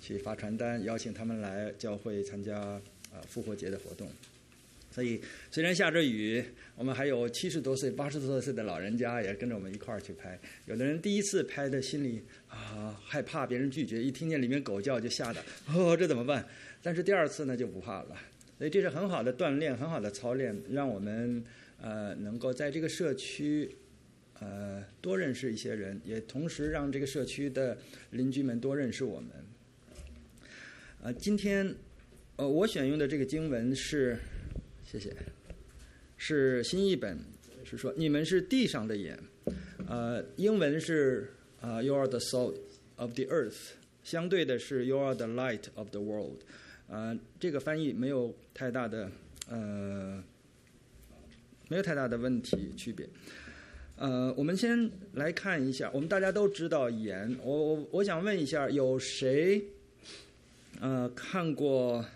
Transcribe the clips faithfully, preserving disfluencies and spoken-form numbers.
去发传单，邀请他们来教会参加啊、呃、复活节的活动。所以虽然下着雨，我们还有七十多岁、八十多岁的老人家也跟着我们一块儿去拍。有的人第一次拍的心里啊害怕别人拒绝，一听见里面狗叫就吓得哦这怎么办？但是第二次呢就不怕了。所以这是很好的锻炼，很好的操练，让我们呃能够在这个社区呃多认识一些人，也同时让这个社区的邻居们多认识我们。呃，今天呃我选用的这个经文是。谢谢，是新译本，是说你们是地上的盐，呃，英文是啊、呃、，You are the salt of the earth， 相对的是 You are the light of the world， 呃，这个翻译没有太大的呃，没有太大的问题区别。呃，我们先来看一下，我们大家都知道盐，我我我想问一下，有谁呃看过？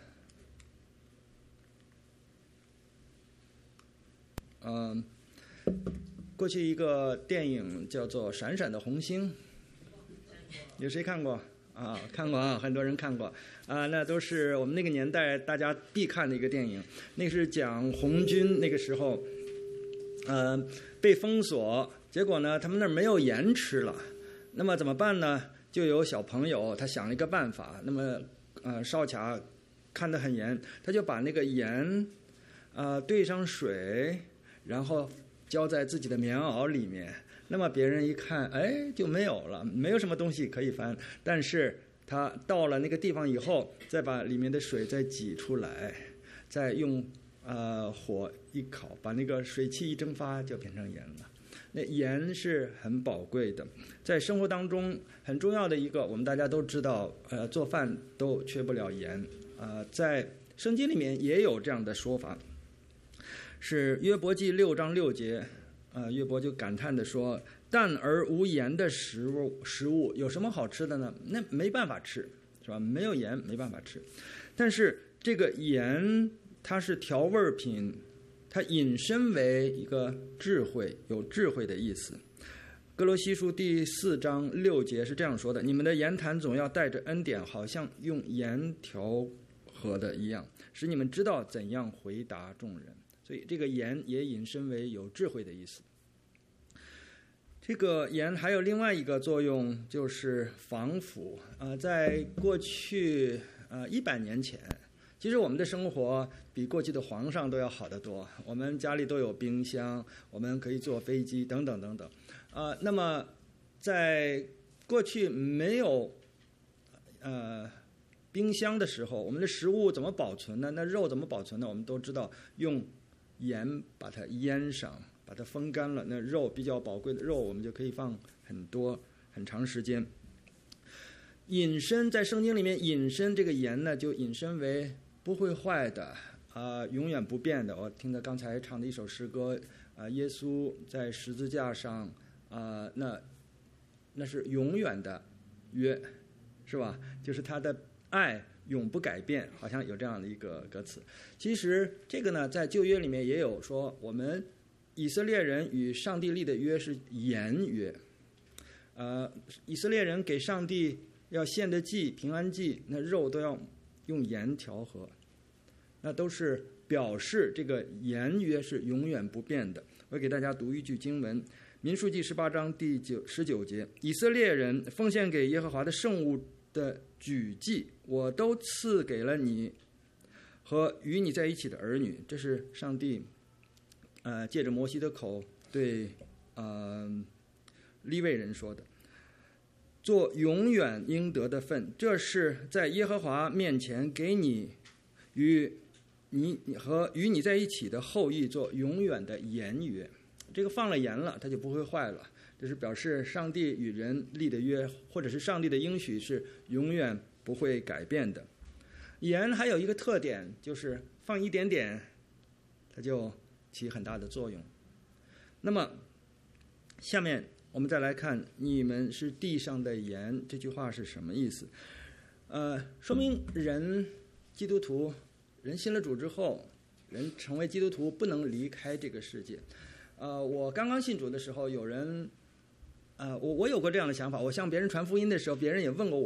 嗯、呃，过去一个电影叫做《闪闪的红星》，有谁看过啊？看过啊，很多人看过啊。那都是我们那个年代大家必看的一个电影。那是讲红军那个时候，呃，被封锁，结果呢，他们那儿没有盐吃了，那么怎么办呢？就有小朋友他想了一个办法，那么呃，哨卡看得很严，他就把那个盐啊、呃、兑上水。然后浇在自己的棉袄里面，那么别人一看，哎，就没有了，没有什么东西可以翻。但是他到了那个地方以后，再把里面的水再挤出来，再用呃火一烤，把那个水汽一蒸发，就变成盐了。那盐是很宝贵的，在生活当中很重要的一个，我们大家都知道，呃，做饭都缺不了盐。呃，在圣经里面也有这样的说法。是约伯记六章六节，呃，约伯就感叹地说：“淡而无盐的食物，食物有什么好吃的呢？那没办法吃，是吧？没有盐没办法吃。但是这个盐它是调味品，它引申为一个智慧，有智慧的意思。哥罗西书第四章六节是这样说的：你们的言谈总要带着恩典，好像用盐调和的一样，使你们知道怎样回答众人。所以这个盐也引申为有智慧的意思。这个盐还有另外一个作用，就是防腐。呃，在过去呃一百年前，其实我们的生活比过去的皇上都要好得多。我们家里都有冰箱，我们可以坐飞机等等等等。呃，那么在过去没有呃冰箱的时候，我们的食物怎么保存呢？那肉怎么保存呢？我们都知道用盐把它腌上，把它风干了，那肉比较宝贵的肉，我们就可以放很多很长时间。引申在圣经里面，引申这个盐呢，就引申为不会坏的啊、呃，永远不变的。我听到刚才唱的一首诗歌啊、呃，耶稣在十字架上啊、呃，那那是永远的约，是吧？就是他的爱永不改变，好像有这样的一个歌词。其实这个呢，在旧约里面也有说，我们以色列人与上帝立的约是盐约。呃，以色列人给上帝要献的祭、平安祭，那肉都要用盐调和，那都是表示这个盐约是永远不变的。我给大家读一句经文，民数记十八章第九十九节：以色列人奉献给耶和华的圣物的举祭，我都赐给了你和与你在一起的儿女。这是上帝呃借着摩西的口对呃利未人说的，做永远应得的份，这是在耶和华面前给你与你和与你在一起的后裔做永远的盐约。这个放了盐了，它就不会坏了。这是表示上帝与人立的约，或者是上帝的应许是永远不会改变的。盐还有一个特点，就是放一点点，它就起很大的作用。那么下面我们再来看你们是地上的盐这句话是什么意思。呃，说明人基督徒人信了主之后，人成为基督徒不能离开这个世界。呃，我刚刚信主的时候，有人呃，我我有过这样的想法，我向别人传福音的时候，别人也问过我，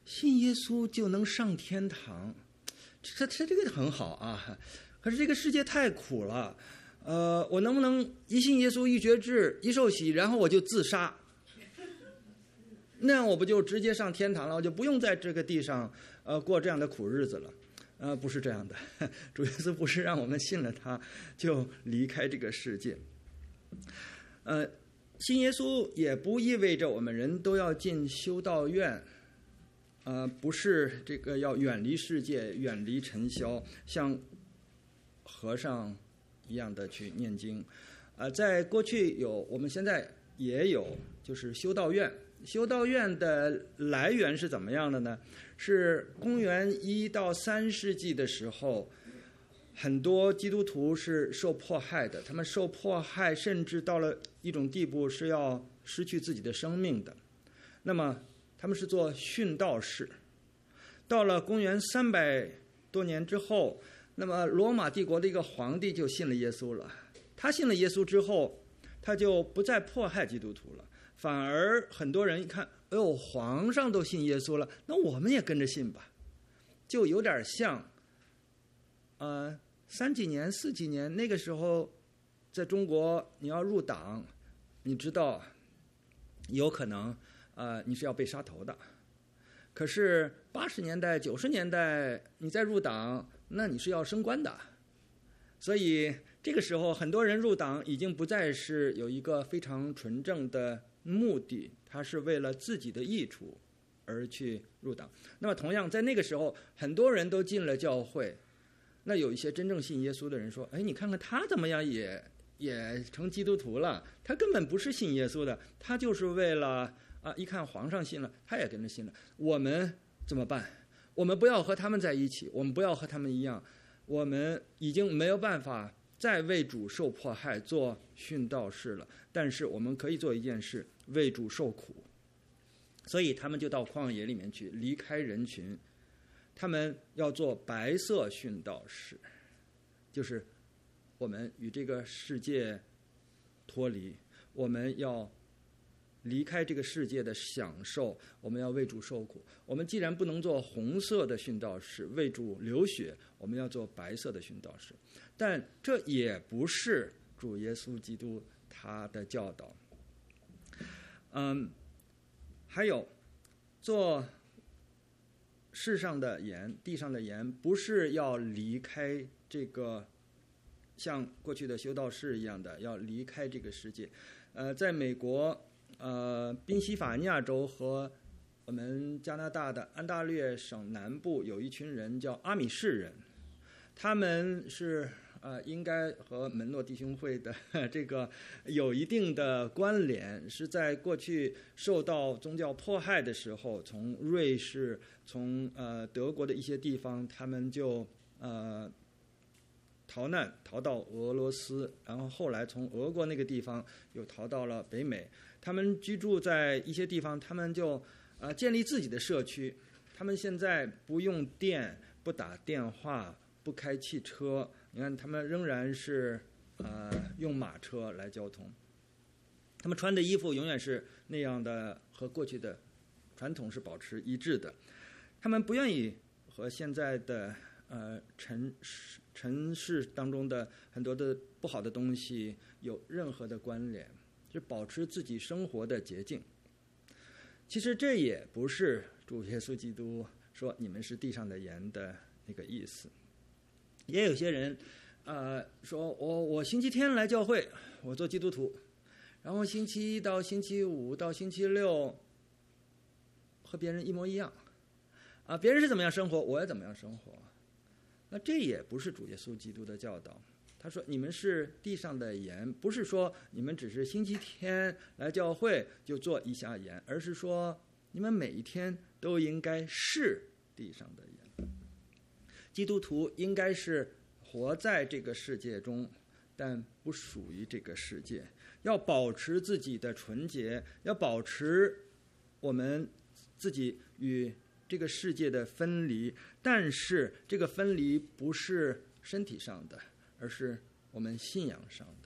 信耶稣就能上天堂，这这这个很好啊。可是这个世界太苦了，呃，我能不能一信耶稣、一决志、一受洗，然后我就自杀？那样我不就直接上天堂了？我就不用在这个地上呃过这样的苦日子了。呃，不是这样的，主耶稣不是让我们信了他就离开这个世界。呃，信耶稣也不意味着我们人都要进修道院，呃，不是这个要远离世界、远离尘嚣，像和尚一样的去念经。呃，在过去有，我们现在也有，就是修道院。修道院的来源是怎么样的呢？是公元一到三世纪的时候，很多基督徒是受迫害的，他们受迫害甚至到了一种地步是要失去自己的生命的。那么他们是做殉道士。到了公元三百多年之后，那么罗马帝国的一个皇帝就信了耶稣了。他信了耶稣之后，他就不再迫害基督徒了。反而很多人一看，哎呦，皇上都信耶稣了，那我们也跟着信吧，就有点像，呃，三几年、四几年那个时候，在中国你要入党，你知道，有可能，呃，你是要被杀头的。可是八十年代、九十年代，你再入党，那你是要升官的。所以这个时候，很多人入党已经不再是有一个非常纯正的目的，他是为了自己的益处而去入党。那么同样在那个时候，很多人都进了教会，那有一些真正信耶稣的人说，哎，你看看他怎么样也也成基督徒了，他根本不是信耶稣的，他就是为了啊，一看皇上信了，他也跟着信了。我们怎么办？我们不要和他们在一起，我们不要和他们一样，我们已经没有办法再为主受迫害做殉道士了，但是我们可以做一件事，为主受苦。所以他们就到旷野里面去，离开人群，他们要做白色殉道士，就是我们与这个世界脱离，我们要离开这个世界的享受，我们要为主受苦。我们既然不能做红色的殉道士，为主流血，我们要做白色的殉道士。但这也不是主耶稣基督他的教导。嗯，还有做世上的盐，地上的盐，不是要离开这个像过去的修道士一样的要离开这个世界。呃，在美国呃，宾夕法尼亚州和我们加拿大的安大略省南部有一群人叫阿米士人，他们是呃应该和门诺弟兄会的这个有一定的关联，是在过去受到宗教迫害的时候，从瑞士、从呃德国的一些地方，他们就呃逃难逃到俄罗斯，然后后来从俄国那个地方又逃到了北美。他们居住在一些地方，他们就呃建立自己的社区。他们现在不用电，不打电话，不开汽车。你看，他们仍然是呃用马车来交通。他们穿的衣服永远是那样的，和过去的传统是保持一致的。他们不愿意和现在的呃尘尘世当中的很多的不好的东西有任何的关联。是保持自己生活的洁净。其实这也不是主耶稣基督说你们是地上的盐的那个意思。也有些人呃说我我星期天来教会，我做基督徒，然后星期一到星期五到星期六和别人一模一样啊，别人是怎么样生活我也怎么样生活。那这也不是主耶稣基督的教导。他说你们是地上的盐，不是说你们只是星期天来教会就做一下盐，而是说你们每一天都应该是地上的盐。基督徒应该是活在这个世界中，但不属于这个世界，要保持自己的纯洁，要保持我们自己与这个世界的分离，但是这个分离不是身体上的，而是我们信仰上的。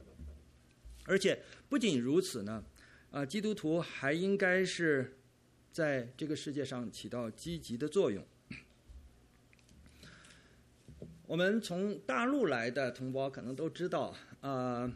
而且不仅如此呢，啊，基督徒还应该是在这个世界上起到积极的作用。我们从大陆来的同胞可能都知道，呃，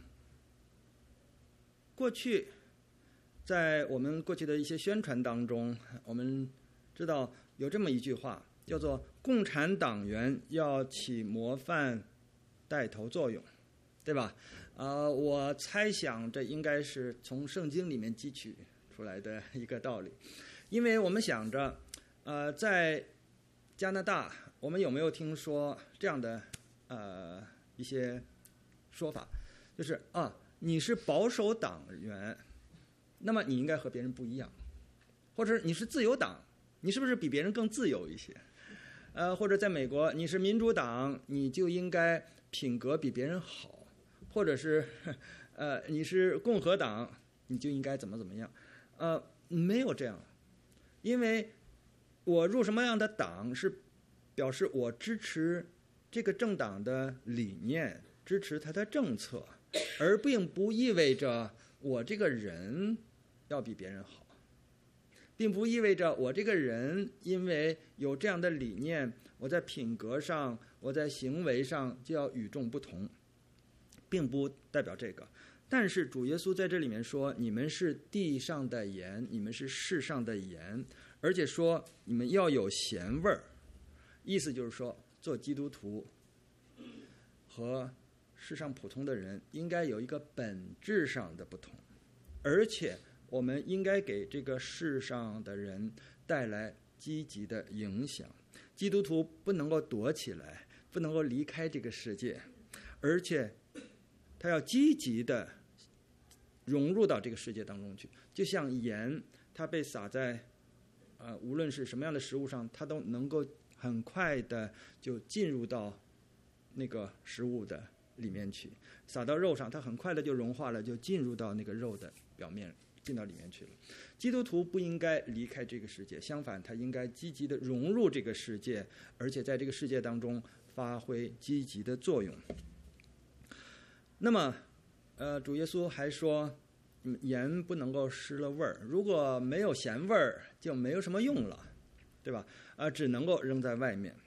过去在我们过去的一些宣传当中，我们知道有这么一句话，叫做“共产党员要起模范带头作用”，对吧？呃，我猜想这应该是从圣经里面汲取出来的一个道理，因为我们想着，呃，在加拿大，我们有没有听说这样的呃一些说法，就是啊，你是保守党员，那么你应该和别人不一样，或者你是自由党，你是不是比别人更自由一些？呃，或者在美国，你是民主党，你就应该品格比别人好。或者是，呃，你是共和党，你就应该怎么怎么样，呃，没有这样，因为我入什么样的党是表示我支持这个政党的理念，支持他的政策，而并不意味着我这个人要比别人好，并不意味着我这个人因为有这样的理念，我在品格上，我在行为上就要与众不同。并不代表这个，但是主耶稣在这里面说，你们是地上的盐，你们是世上的盐，而且说你们要有咸味儿，意思就是说，做基督徒和世上普通的人应该有一个本质上的不同，而且我们应该给这个世上的人带来积极的影响。基督徒不能够躲起来，不能够离开这个世界，而且他要积极的融入到这个世界当中去，就像盐，它被撒在呃无论是什么样的食物上，它都能够很快的就进入到那个食物的里面去，撒到肉上，它很快的就融化了，就进入到那个肉的表面，进到里面去了。基督徒不应该离开这个世界，相反，他应该积极的融入这个世界，而且在这个世界当中发挥积极的作用。那么，呃，主耶稣还说，盐不能够失了味儿，如果没有咸味儿，就没有什么用了，对吧？啊、呃，只能够扔在外面。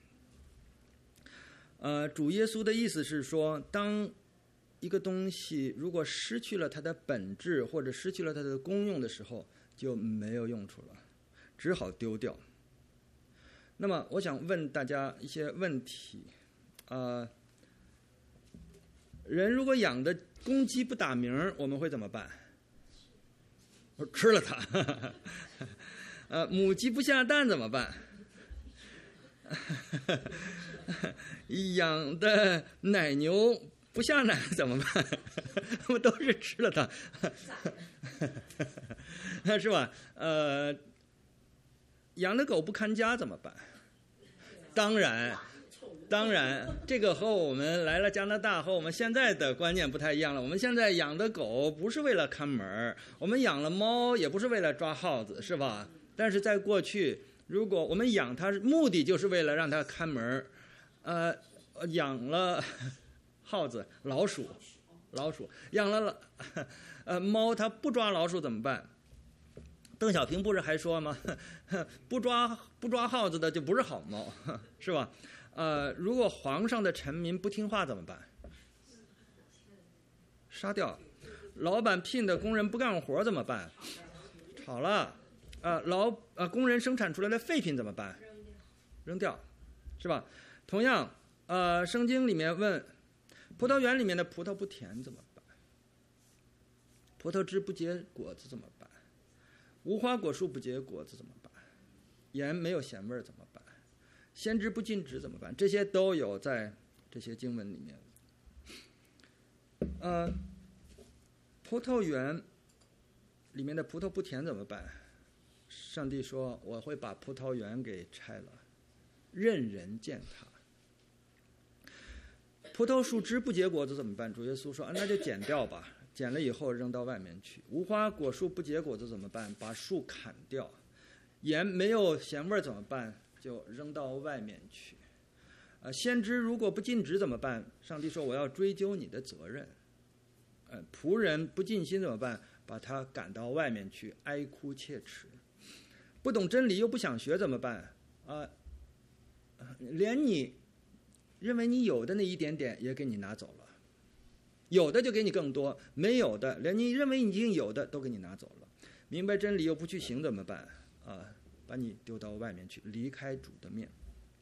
呃，主耶稣的意思是说，当一个东西如果失去了它的本质，或者失去了它的功用的时候，就没有用处了，只好丢掉。那么，我想问大家一些问题，呃。人如果养的公鸡不打鸣，我们会怎么办？吃了它。呃，母鸡不下蛋怎么办？养的奶牛不下奶怎么办？我们都是吃了它，是吧？呃，养的狗不看家怎么办？当然。当然，这个和我们来了加拿大和我们现在的观念不太一样了。我们现在养的狗不是为了看门，我们养了猫也不是为了抓耗子，是吧？但是在过去，如果我们养它，目的就是为了让它看门，呃，养了耗子、老鼠、老鼠，养了呃猫，它不抓老鼠怎么办？邓小平不是还说吗？不抓不抓耗子的就不是好猫，是吧？呃，如果皇上的臣民不听话怎么办？杀掉。老板聘的工人不干活怎么办？炒了。呃，老呃工人生产出来的废品怎么办？扔掉，是吧？同样，呃，圣经里面问，葡萄园里面的葡萄不甜怎么办？葡萄枝不结果子怎么办？无花果树不结果子怎么办？盐没有咸味怎么办？先知不尽职怎么办？这些都有在这些经文里面。呃，葡萄园里面的葡萄不甜怎么办？上帝说我会把葡萄园给拆了，任人践踏。葡萄树枝不结果子怎么办？主耶稣说、啊、那就剪掉吧，剪了以后扔到外面去。无花果树不结果子怎么办？把树砍掉。盐没有咸味怎么办？就扔到外面去。呃，先知如果不尽职怎么办？上帝说我要追究你的责任。呃，仆人不尽心怎么办？把他赶到外面去，哀哭切齿。 不懂真理又不想学怎么办啊？连你认为你有的那一点点也给你拿走了，有的就给你更多，没有的连你认为已经有的都给你拿走了。明白真理又不去行怎么办啊？把你丢到外面去，离开主的面。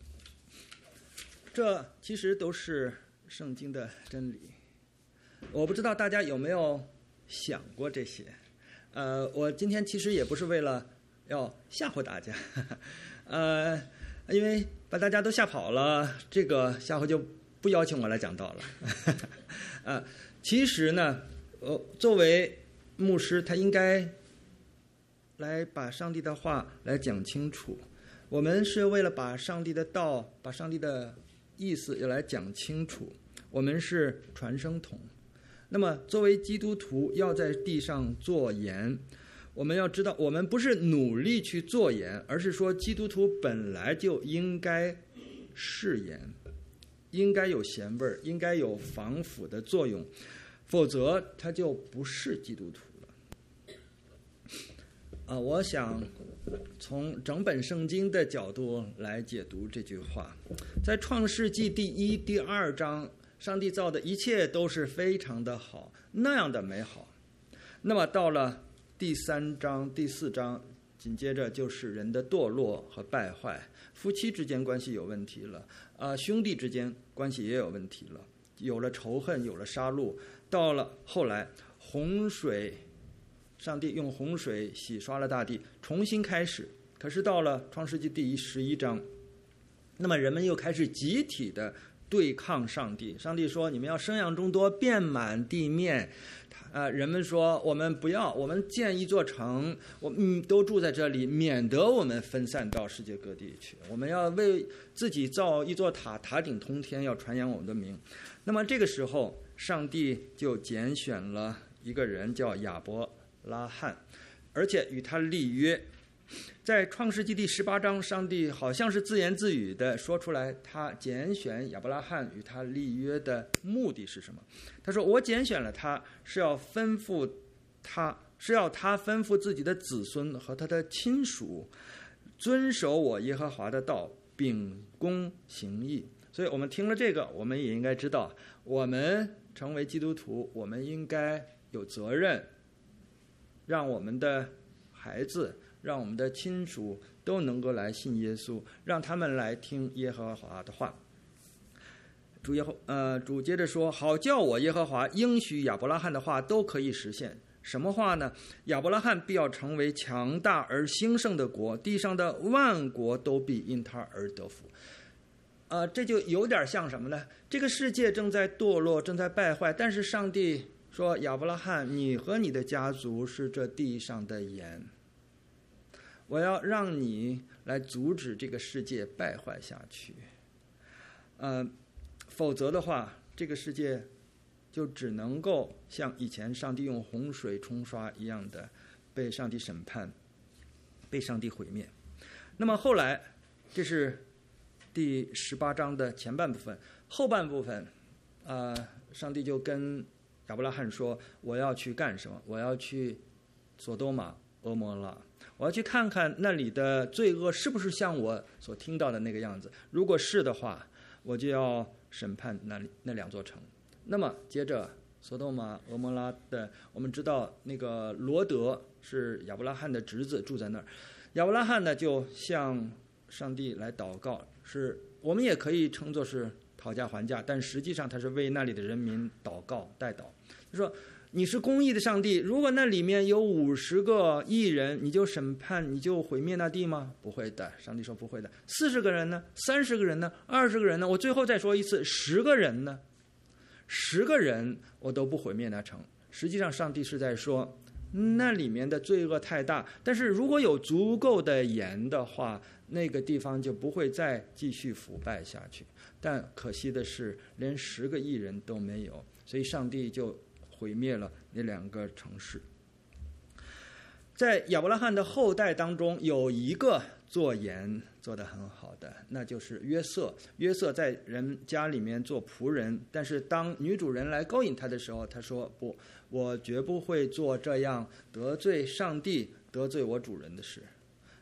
这其实都是圣经的真理。我不知道大家有没有想过这些。呃，我今天其实也不是为了要吓唬大家，呃，因为把大家都吓跑了，这个下回就不邀请我来讲道了。呃，其实呢，呃，作为牧师，他应该来把上帝的话来讲清楚。我们是为了把上帝的道、把上帝的意思要来讲清楚。我们是传声筒。那么作为基督徒要在地上做盐，我们要知道我们不是努力去做盐，而是说基督徒本来就应该是盐，应该有咸味儿，应该有防腐的作用，否则他就不是基督徒了。啊，我想从整本圣经的角度来解读这句话。在创世纪第一、第二章，上帝造的一切都是非常的好，那样的美好。那么到了第三章、第四章，紧接着就是人的堕落和败坏，夫妻之间关系有问题了，啊，兄弟之间关系也有问题了，有了仇恨，有了杀戮。到了后来，洪水，上帝用洪水洗刷了大地，重新开始。可是到了创世纪第十一章，那么人们又开始集体的对抗上帝。上帝说：“你们要生养众多，遍满地面。”啊，人们说：“我们不要，我们建一座城，我们都住在这里，免得我们分散到世界各地去。我们要为自己造一座塔，塔顶通天，要传扬我们的名。”那么这个时候，上帝就拣选了一个人，叫亚伯拉罕，而且与他立约。在创世纪第十八章，上帝好像是自言自语的说出来，他拣选亚伯拉罕与他立约的目的是什么？他说：“我拣选了他，是要吩咐他，是要他吩咐自己的子孙和他的亲属，遵守我耶和华的道，秉公行义。”所以我们听了这个，我们也应该知道，我们成为基督徒，我们应该有责任，让我们的孩子，让我们的亲属都能够来信耶稣，让他们来听耶和华的话。主耶和呃，主接着说：“好叫我耶和华应许亚伯拉罕的话都可以实现。什么话呢？亚伯拉罕必要成为强大而兴盛的国，地上的万国都必因他而得福。”呃，这就有点像什么呢？这个世界正在堕落，正在败坏，但是上帝说：“亚伯拉罕，你和你的家族是这地上的盐。我要让你来阻止这个世界败坏下去，呃，否则的话，这个世界就只能够像以前上帝用洪水冲刷一样的被上帝审判，被上帝毁灭。”那么后来，这是第十八章的前半部分，后半部分，呃，上帝就跟亚伯拉罕说：“我要去干什么？我要去索多玛、俄摩拉。我要去看看那里的罪恶是不是像我所听到的那个样子。如果是的话，我就要审判那里那两座城。”那么接着，索多玛、俄摩拉的，我们知道那个罗德是亚伯拉罕的侄子，住在那儿。亚伯拉罕呢，就向上帝来祷告，是我们也可以称作是讨价还价，但实际上他是为那里的人民祷告代祷。他说：“你是公义的上帝，如果那里面有五十个义人，你就审判，你就毁灭那地吗？不会的。”上帝说：“不会的。”四十个人呢？三十个人呢？二十个人呢？我最后再说一次，十个人呢？十个人我都不毁灭那城。实际上，上帝是在说，那里面的罪恶太大，但是如果有足够的盐的话，那个地方就不会再继续腐败下去。但可惜的是，连十个义人都没有，所以上帝就毁灭了那两个城市。在亚伯拉罕的后代当中，有一个做盐做得很好的，那就是约瑟。约瑟在人家里面做仆人，但是当女主人来勾引他的时候，他说：“不，我绝不会做这样得罪上帝、得罪我主人的事。”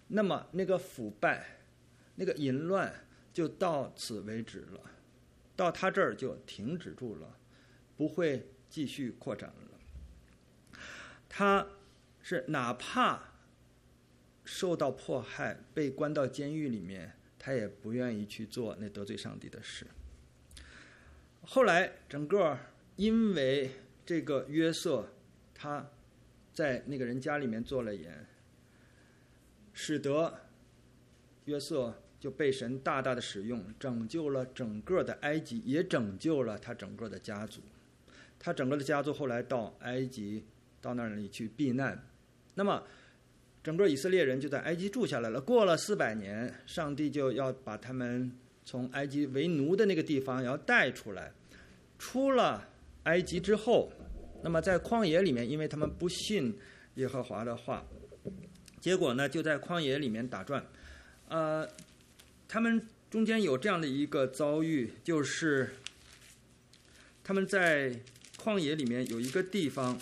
那么那个腐败、那个淫乱就到此为止了，到他这儿就停止住了，不会继续扩展了。他是哪怕受到迫害，被关到监狱里面，他也不愿意去做那得罪上帝的事。后来整个因为这个约瑟他在那个人家里面做了盐，使得约瑟就被神大大的使用，拯救了整个的埃及，也拯救了他整个的家族。他整个的家族后来到埃及，到那里去避难。那么整个以色列人就在埃及住下来了。过了四百年，上帝就要把他们从埃及为奴的那个地方要带出来。出了埃及之后，那么在旷野里面，因为他们不信耶和华的话，结果呢就在旷野里面打转。呃，他们中间有这样的一个遭遇，就是他们在旷野里面有一个地方，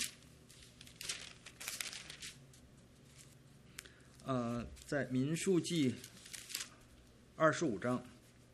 呃，在民数记二十五章，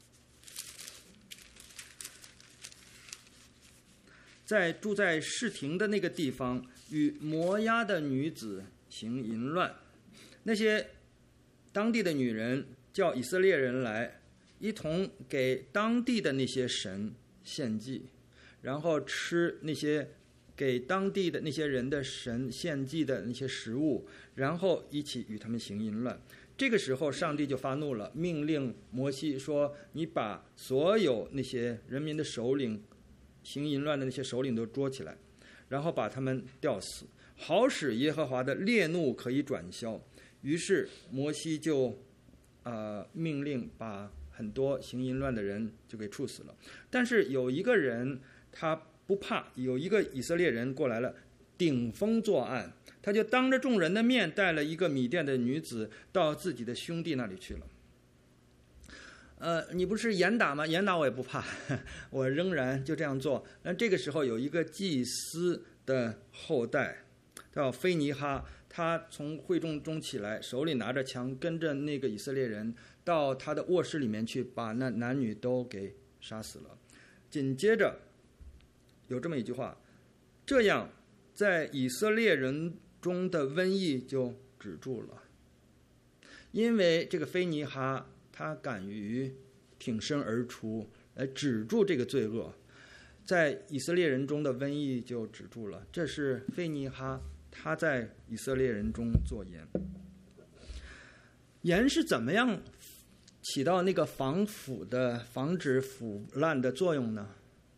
在住在示廷的那个地方，与摩押的女子行淫乱。那些当地的女人叫以色列人来，一同给当地的那些神献祭，然后吃那些给当地的那些人的神献祭的那些食物，然后一起与他们行淫乱。这个时候上帝就发怒了，命令摩西说，你把所有那些人民的首领行淫乱的那些首领都捉起来，然后把他们吊死，好使耶和华的烈怒可以转消。于是摩西就呃命令把很多行淫乱的人就给处死了。但是有一个人他不怕，有一个以色列人过来了，顶风作案，他就当着众人的面带了一个米甸的女子到自己的兄弟那里去了。呃，你不是严打吗？严打我也不怕，我仍然就这样做。那这个时候有一个祭司的后代叫菲尼哈，他从会众中起来，手里拿着枪，跟着那个以色列人到他的卧室里面去，把那男女都给杀死了。紧接着有这么一句话，这样在以色列人中的瘟疫就止住了，因为这个菲尼哈他敢于挺身而出来止住这个罪恶，在以色列人中的瘟疫就止住了。这是菲尼哈他在以色列人中做盐。盐是怎么样起到那个防腐的、防止腐烂的作用呢？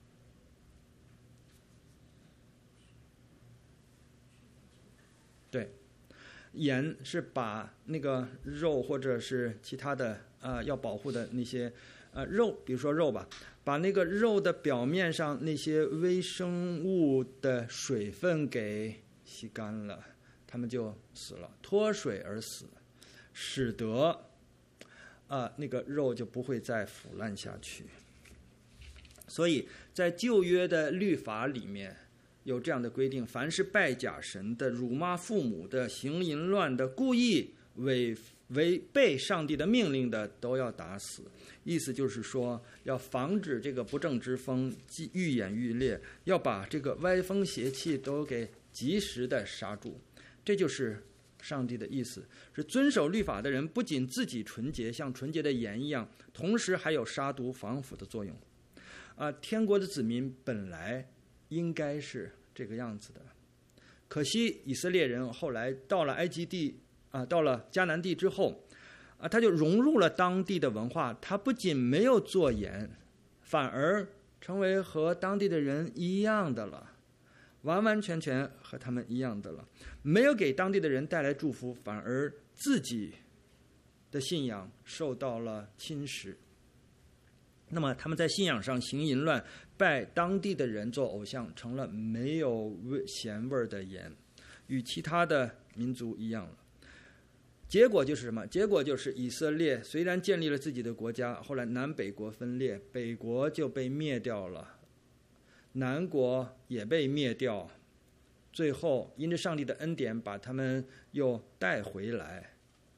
对，盐是把那个肉或者是其他的呃要保护的那些呃肉，比如说肉吧，把那个肉的表面上那些微生物的水分给吸干了，它们就死了，脱水而死，使得啊、呃、那个肉就不会再腐烂下去。所以在旧约的律法里面有这样的规定，凡是拜假神的、辱骂父母的、行淫乱的、故意违违背上帝的命令的，都要打死。意思就是说，要防止这个不正之风愈演愈烈，要把这个歪风邪气都给及时的杀住。这就是上帝的意思，是遵守律法的人不仅自己纯洁，像纯洁的盐一样，同时还有杀毒防腐的作用。啊，天国的子民本来应该是这个样子的，可惜以色列人后来到了埃及地啊，到了迦南地之后啊，他就融入了当地的文化，他不仅没有做盐，反而成为和当地的人一样的了，完完全全和他们一样的了，没有给当地的人带来祝福，反而自己的信仰受到了侵蚀。那么他们在信仰上行淫乱，拜当地的人做偶像，成了没有咸味的盐，与其他的民族一样了。结果就是什么？结果就是以色列虽然建立了自己的国家，后来南北国分裂，北国就被灭掉了，南国也被灭掉，最后因着上帝的恩典把他们又带回来。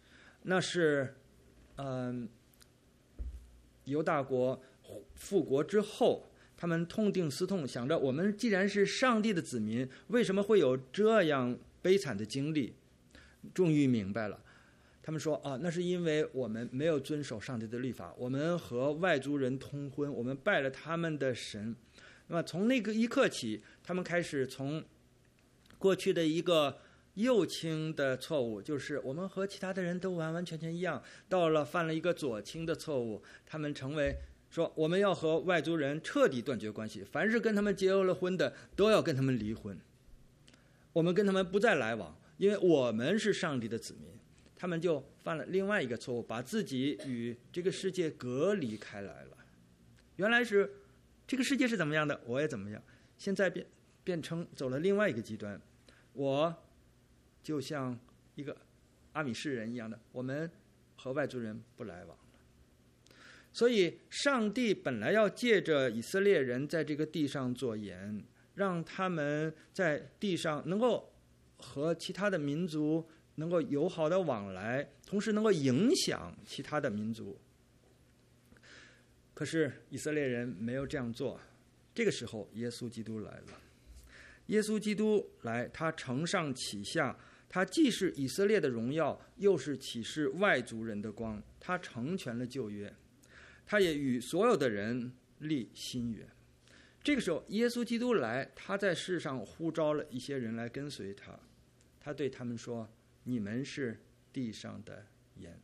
那是嗯、呃、犹大国复国之后，他们痛定思痛，想着我们既然是上帝的子民，为什么会有这样悲惨的经历？终于明白了，他们说啊，那是因为我们没有遵守上帝的律法，我们和外族人通婚，我们拜了他们的神。那么从那个一刻起，他们开始从过去的一个右倾的错误，就是我们和其他的人都完完全全一样，到了犯了一个左倾的错误，他们成为说我们要和外族人彻底断绝关系，凡是跟他们结了婚的都要跟他们离婚，我们跟他们不再来往，因为我们是上帝的子民。他们就犯了另外一个错误，把自己与这个世界隔离开来了。原来是这个世界是怎么样的，我也怎么样，现在变变成走了另外一个极端，我就像一个阿米士人一样的，我们和外族人不来往了。所以上帝本来要借着以色列人在这个地上做盐，让他们在地上能够和其他的民族能够友好的往来，同时能够影响其他的民族。可是以色列人没有这样做，这个时候耶稣基督来了。耶稣基督来，他承上启下，他既是以色列的荣耀，又是启示外族人的光，他成全了旧约，他也与所有的人立新约。这个时候耶稣基督来，他在世上呼召了一些人来跟随他，他对他们说，你们是地上的盐。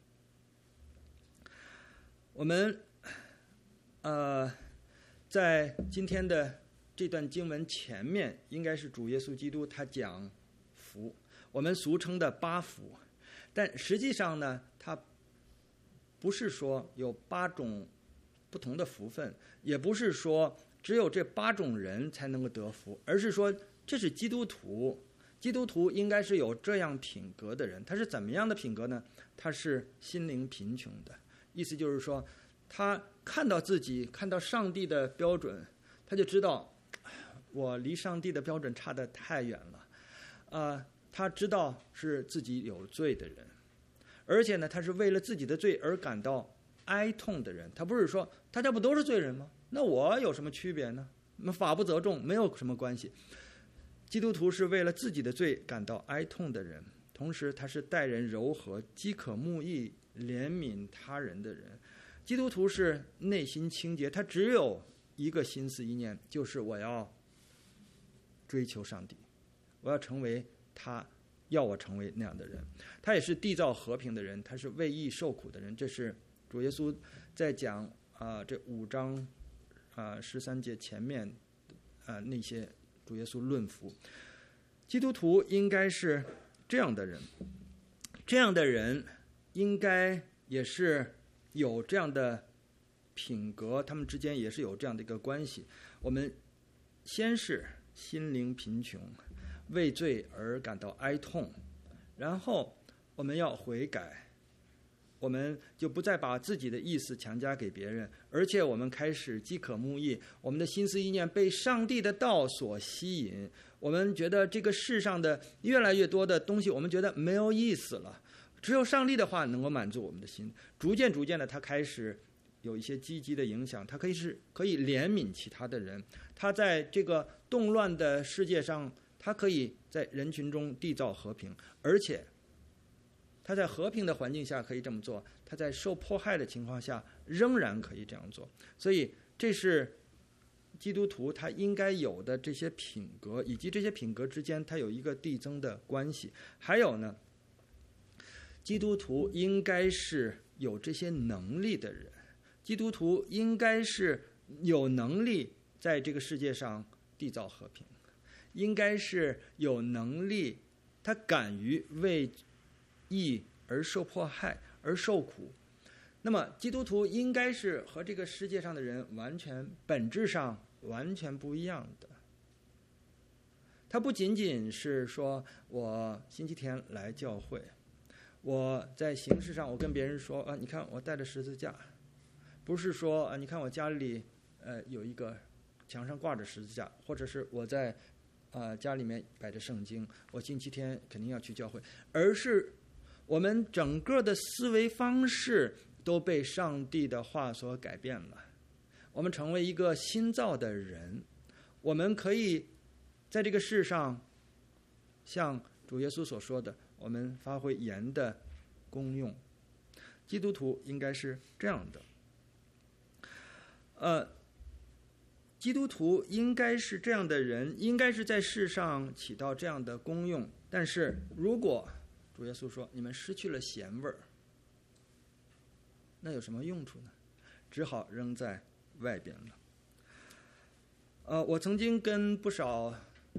我们呃，在今天的这段经文前面，应该是主耶稣基督他讲福，我们俗称的八福。但实际上呢，他不是说有八种不同的福分，也不是说只有这八种人才能够得福，而是说这是基督徒。基督徒应该是有这样品格的人。他是怎么样的品格呢？他是心灵贫穷的，意思就是说他看到自己看到上帝的标准，他就知道我离上帝的标准差得太远了。呃，他知道是自己有罪的人，而且呢他是为了自己的罪而感到哀痛的人。他不是说大家不都是罪人吗？那我有什么区别呢？那法不责众，没有什么关系。基督徒是为了自己的罪感到哀痛的人，同时他是待人柔和、饥渴慕义、怜悯他人的人。基督徒是内心清洁，他只有一个心思意念，就是我要追求上帝，我要成为他要我成为那样的人。他也是缔造和平的人，他是为义受苦的人。这是主耶稣在讲啊、呃、这五章啊十三节前面啊、呃、那些主耶稣论福。基督徒应该是这样的人，这样的人应该也是有这样的品格，他们之间也是有这样的一个关系。我们先是心灵贫穷，为罪而感到哀痛，然后我们要悔改，我们就不再把自己的意思强加给别人，而且我们开始饥渴慕义，我们的心思意念被上帝的道所吸引，我们觉得这个世上的越来越多的东西我们觉得没有意思了，只有上帝的话能够满足我们的心。逐渐逐渐的他开始有一些积极的影响，他可以是可以怜悯其他的人，他在这个动乱的世界上，他可以在人群中缔造和平，而且他在和平的环境下可以这么做，他在受迫害的情况下仍然可以这样做。所以这是基督徒他应该有的这些品格，以及这些品格之间他有一个递增的关系。还有呢，基督徒应该是有这些能力的人，基督徒应该是有能力在这个世界上缔造和平，应该是有能力，他敢于为义而受迫害而受苦。那么基督徒应该是和这个世界上的人完全本质上完全不一样的。他不仅仅是说我星期天来教会，我在形式上我跟别人说啊，你看我带着十字架，不是说啊，你看我家里呃有一个墙上挂着十字架，或者是我在啊、呃、家里面摆着圣经，我星期天肯定要去教会，而是我们整个的思维方式都被上帝的话所改变了，我们成为一个新造的人，我们可以在这个世上像主耶稣所说的，我们发挥盐的功用。基督徒应该是这样的，呃，基督徒应该是这样的人，应该是在世上起到这样的功用。但是如果主耶稣说你们失去了咸味儿，那有什么用处呢？只好扔在外边了。呃，我曾经跟不少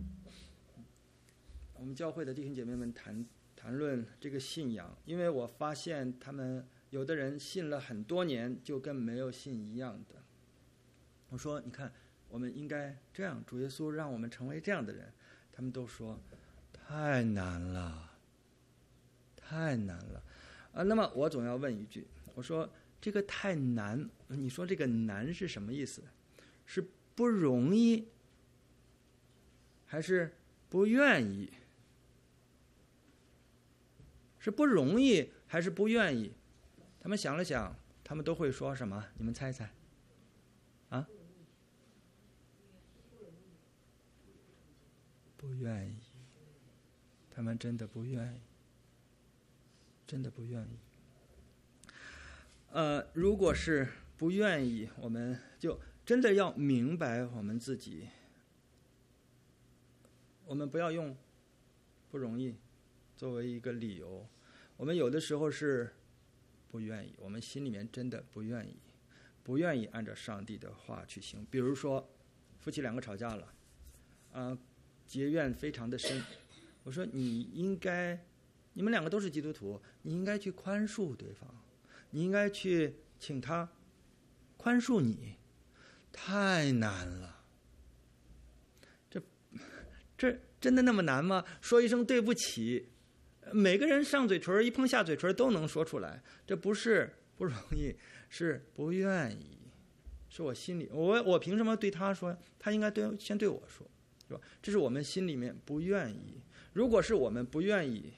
我们教会的弟兄姐妹们谈谈论这个信仰，因为我发现他们有的人信了很多年，就跟没有信一样的。我说，你看，我们应该这样，主耶稣让我们成为这样的人。他们都说太难了，太难了啊！那么我总要问一句，我说这个太难，你说这个难是什么意思？是不容易，还是不愿意？是不容易还是不愿意？他们想了想，他们都会说什么？你们猜猜啊？不愿意，他们真的不愿意，真的不愿意。呃，如果是不愿意，我们就真的要明白我们自己，我们不要用不容易作为一个理由。我们有的时候是不愿意，我们心里面真的不愿意，不愿意按照上帝的话去行。比如说，夫妻两个吵架了，啊、呃，结怨非常的深。我说你应该，你们两个都是基督徒，你应该去宽恕对方，你应该去请他宽恕你。太难了，这这真的那么难吗？说一声对不起，每个人上嘴唇一碰下嘴唇都能说出来，这不是不容易，是不愿意，是我心里，我我凭什么对他说？他应该对先对我说，是吧？这是我们心里面不愿意。如果是我们不愿意，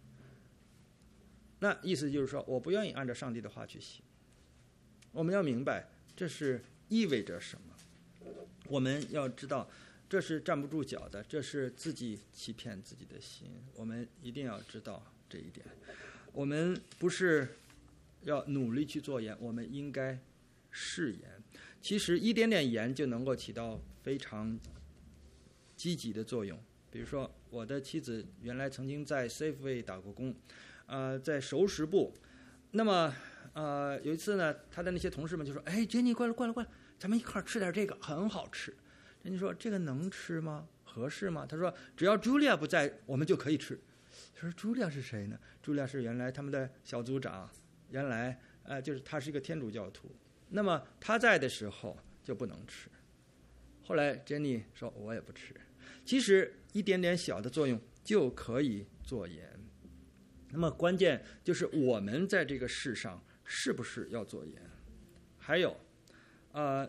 那意思就是说我不愿意按照上帝的话去行。我们要明白这是意味着什么，我们要知道这是站不住脚的，这是自己欺骗自己的心，我们一定要知道这一点。我们不是要努力去做盐，我们应该试盐。其实一点点盐就能够起到非常积极的作用。比如说我的妻子原来曾经在 Safeway 打过工，呃，在熟食部。那么呃有一次呢，他的那些同事们就说：“哎，珍妮，过来过来过来，咱们一块儿吃点这个，很好吃。”人家说：“这个能吃吗？合适吗？”他说：“只要茱莉亚不在，我们就可以吃。”他说：“茱莉亚是谁呢？”茱莉亚是原来他们的小组长，原来呃就是他是一个天主教徒。那么他在的时候就不能吃。后来珍妮说：“我也不吃。”其实一点点小的作用就可以做盐。那么关键就是我们在这个世上是不是要做盐？还有，呃。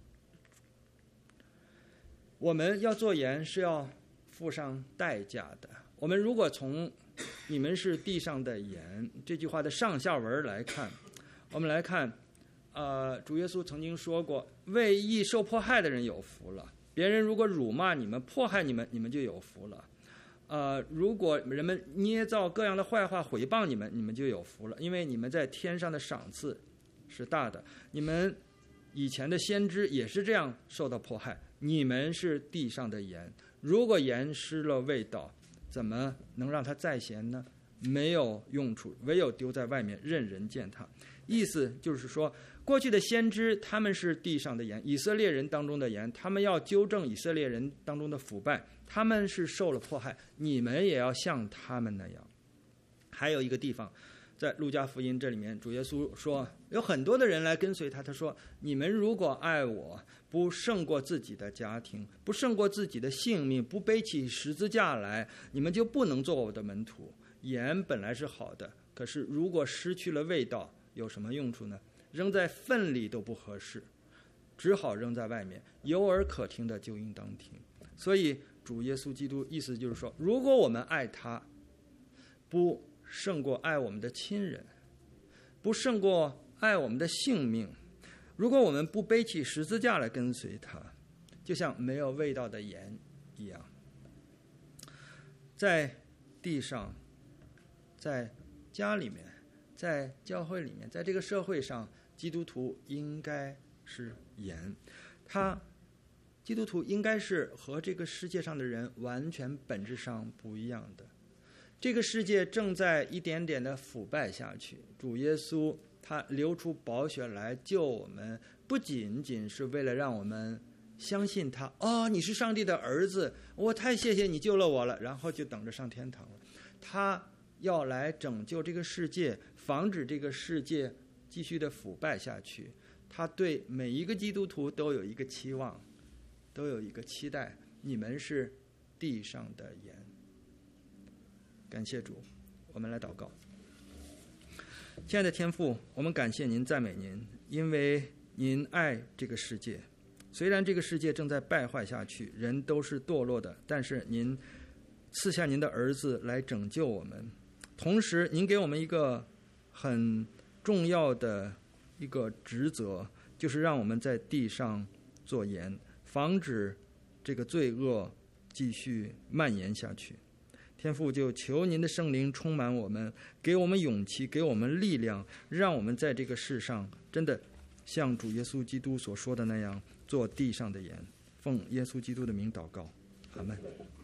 我们要做盐是要付上代价的。我们如果从你们是地上的盐这句话的上下文来看，我们来看，呃，主耶稣曾经说过，为义受迫害的人有福了。别人如果辱骂你们、迫害你们，你们就有福了。呃，如果人们捏造各样的坏话毁谤你们，你们就有福了，因为你们在天上的赏赐是大的。你们以前的先知也是这样受到迫害。你们是地上的盐，如果盐失了味道，怎么能让它再咸呢？没有用处，唯有丢在外面，任人践踏。意思就是说，过去的先知他们是地上的盐，以色列人当中的盐，他们要纠正以色列人当中的腐败，他们是受了迫害，你们也要像他们那样。还有一个地方，在路加福音这里面，主耶稣说，有很多的人来跟随他，他说：“你们如果爱我，不胜过自己的家庭，不胜过自己的性命，不背起十字架来，你们就不能做我的门徒。盐本来是好的，可是如果失去了味道，有什么用处呢？扔在粪里都不合适，只好扔在外面。有耳可听的就应当听。”所以主耶稣基督意思就是说，如果我们爱他，不胜过爱我们的亲人，不胜过爱我们的性命。如果我们不背起十字架来跟随他，就像没有味道的盐一样。在地上，在家里面，在教会里面，在这个社会上，基督徒应该是盐。他基督徒应该是和这个世界上的人完全本质上不一样的。这个世界正在一点点的腐败下去，主耶稣他流出宝血来救我们，不仅仅是为了让我们相信他，哦，你是上帝的儿子，我太谢谢你救了我了，然后就等着上天堂了。他要来拯救这个世界，防止这个世界继续的腐败下去。他对每一个基督徒都有一个期望，都有一个期待，你们是地上的盐。感谢主，我们来祷告。亲爱的天父，我们感谢您，赞美您，因为您爱这个世界。虽然这个世界正在败坏下去，人都是堕落的，但是您赐下您的儿子来拯救我们。同时您给我们一个很重要的一个职责，就是让我们在地上做盐，防止这个罪恶继续蔓延下去。天父，就求您的圣灵充满我们，给我们勇气，给我们力量，让我们在这个世上真的像主耶稣基督所说的那样，做地上的盐。奉耶稣基督的名祷告，阿们。